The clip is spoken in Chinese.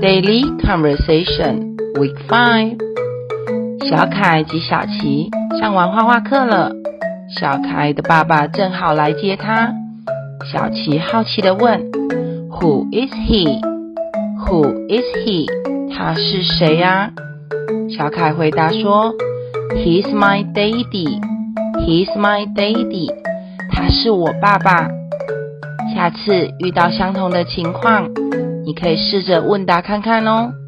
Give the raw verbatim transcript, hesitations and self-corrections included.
Daily Conversation Week five 小凯及小琪上完画画课了，小凯的爸爸正好来接他。小琪好奇地问 Who is he? Who is he? 他是谁啊？小凯回答说 He's my daddy. He's my daddy. 他是我爸爸。下次遇到相同的情况，你可以试着问答看看哦。